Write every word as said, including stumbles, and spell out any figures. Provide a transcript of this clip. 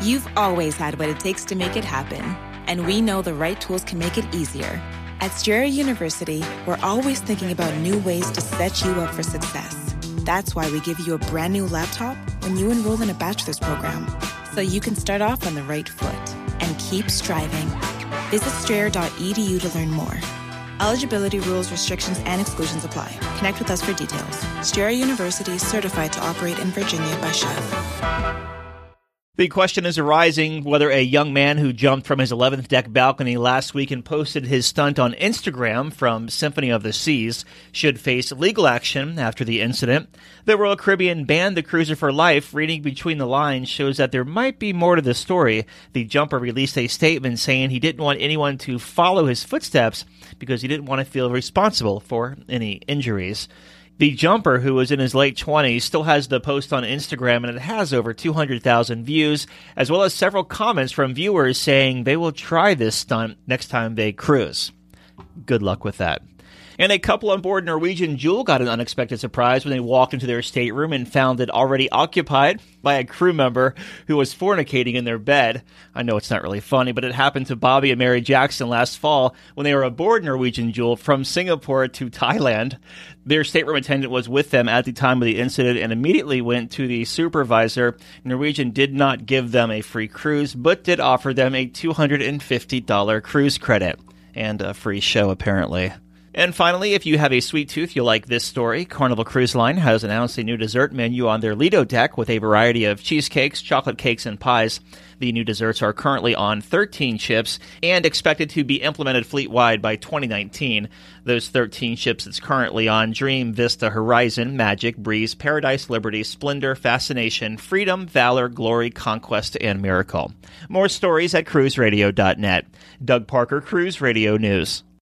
You've always had what it takes to make it happen, and we know the right tools can make it easier. At Strayer University, we're always thinking about new ways to set you up for success. That's why we give you a brand new laptop when you enroll in a bachelor's program, so you can start off on the right foot and keep striving. Visit strayer dot e d u to learn more. Eligibility rules, restrictions, and exclusions apply. Connect with us for details. Strayer University is certified to operate in Virginia by C H E V. The question is arising whether a young man who jumped from his eleventh deck balcony last week and posted his stunt on Instagram from Symphony of the Seas should face legal action after the incident. The Royal Caribbean banned the cruiser for life. Reading between the lines shows that there might be more to the story. The jumper released a statement saying he didn't want anyone to follow his footsteps because he didn't want to feel responsible for any injuries. The jumper, who was in his late twenties, still has the post on Instagram, and it has over two hundred thousand views, as well as several comments from viewers saying they will try this stunt next time they cruise. Good luck with that. And a couple on board Norwegian Jewel got an unexpected surprise when they walked into their stateroom and found it already occupied by a crew member who was fornicating in their bed. I know it's not really funny, but it happened to Bobby and Mary Jackson last fall when they were aboard Norwegian Jewel from Singapore to Thailand. Their stateroom attendant was with them at the time of the incident and immediately went to the supervisor. Norwegian did not give them a free cruise, but did offer them a two hundred fifty dollars cruise credit and a free show, apparently. And finally, if you have a sweet tooth, you'll like this story. Carnival Cruise Line has announced a new dessert menu on their Lido deck with a variety of cheesecakes, chocolate cakes, and pies. The new desserts are currently on thirteen ships and expected to be implemented fleet-wide by twenty nineteen. Those thirteen ships it's currently on: Dream, Vista, Horizon, Magic, Breeze, Paradise, Liberty, Splendor, Fascination, Freedom, Valor, Glory, Conquest, and Miracle. More stories at cruise radio dot net. Doug Parker, Cruise Radio News.